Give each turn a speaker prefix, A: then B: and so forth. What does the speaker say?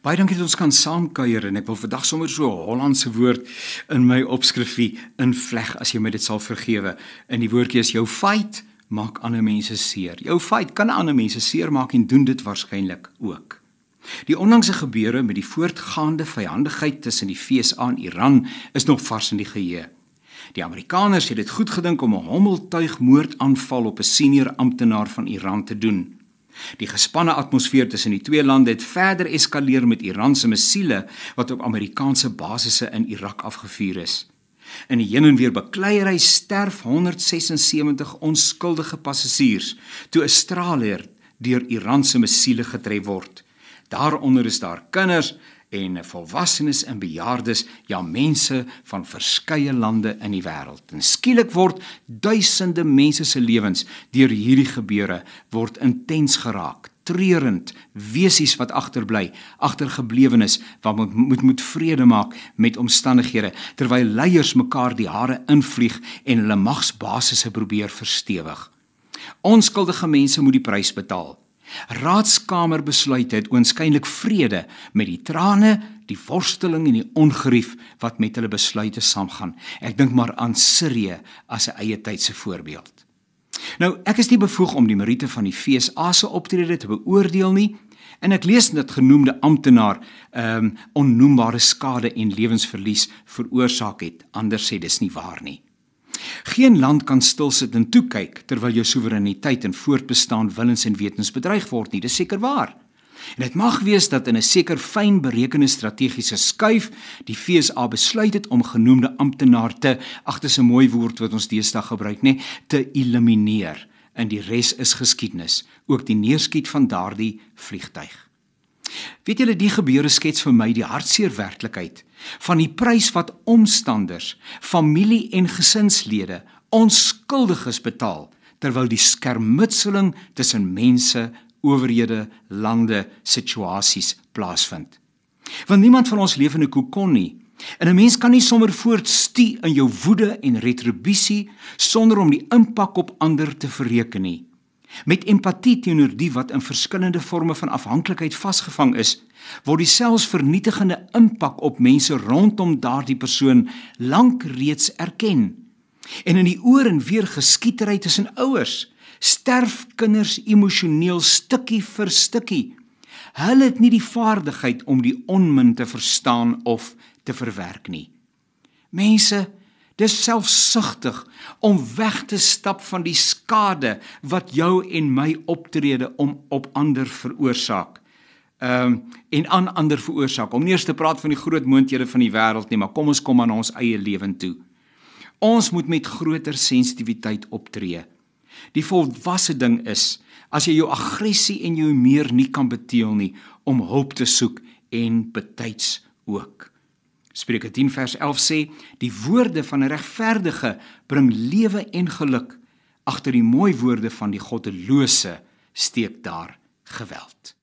A: Baie dankie dat ons kan saamkuier en ek wil vandag sommer so 'n Hollandse woord in my opskrifie invleg as jy my dit sal vergewe. En die woordjie is jou fight maak ander mense seer. Jou fight kan ander mense seer maak en doen dit waarskynlik ook. Die onlangse gebeure met die voortgaande vyandigheid tussen die FSA en Iran is nog vars in die geheue. Die Amerikaners het dit goed gedink om 'n hommeltuigmoordaanval op 'n senior amptenaar van Iran te doen. Die gespanne atmosfeer tussen die twee lande het verder eskaleer met Iranse missiele wat op Amerikaanse basisse in Irak afgevuur is. In die heen en weer bekleierery sterf 176 onskuldige passasiers toe 'n straalheer deur Iranse missiele getref word. Daaronder is daar kinders en volwassenes en bejaardes, ja mense van verskeie lande in die wêreld. En skielik word duisende mense se lewens deur hierdie gebeure word intens geraak, treurend, wesies wat agterbly, agtergeblewenes wat moet vrede maak met omstandighede, terwyl leiers mekaar die hare invlieg en hulle magsbasisse probeer verstewig. Onskuldige mense moet die prys betaal. Raadskamer besluit het oënskynlik vrede met die trane, die worsteling en die ongerief wat met hulle besluite saamgaan. Ek dink maar aan Sirië as 'n eie tydse voorbeeld. Nou, ek is nie bevoeg om die meriete van die FSA se optrede te beoordeel nie, en ek lees dat genoemde amptenaar onnoembare skade en lewensverlies veroorsaak het. Anders sê dis nie waar nie. Geen land kan stilsit en toekyk terwyl jou soewereiniteit en voortbestaan willens en wetens bedreig word nie, dis seker waar. En dit mag wees dat in 'n seker fyn berekende strategiese skuif die FSA besluit het om genoemde amptenaar dis 'n mooi woord wat ons deesdae gebruik, te elimineer. En die res is geskiedenis, ook die neerskiet van daardie vliegtuig. Weet julle, die gebeure skets vir my die hartseer werklikheid van die prys wat omstanders, familie en gesinslede onskuldiges betaal, terwyl die skermutseling tussen mense, owerhede, lande, situasies plaasvind. Want niemand van ons leef in 'n kokon nie, en 'n mens kan nie sommer voortstie in jou woede en retribusie sonder om die impak op ander te verreken nie. Met empatie teenoor die wat in verskillende vorme van afhanklikheid vasgevang is, word die selfs vernietigende impak op mense rondom daardie persoon lank reeds erken. En in die oor en weer geskietery tussen ouers, sterf kinders emosioneel stukkie vir stukkie. Hulle het nie die vaardigheid om die onmin te verstaan of te verwerk nie. Mense, dis selfsugtig om weg te stap van die skade wat jou en my optrede op ander veroorsaak. En aan ander veroorsaak. Om nie eers te praat van die groot moondhede van die wêreld nie, maar kom ons kom aan ons eie lewe toe. Ons moet met groter sensitiwiteit optree. Die volwasse ding is, as jy jou aggressie en jou meer nie kan beteel nie, om hulp te soek en betyds ook. Spreuke 10 vers 11 sê, die woorde van 'n regverdige bring lewe en geluk, agter die mooi woorde van die goddelose steek daar geweld.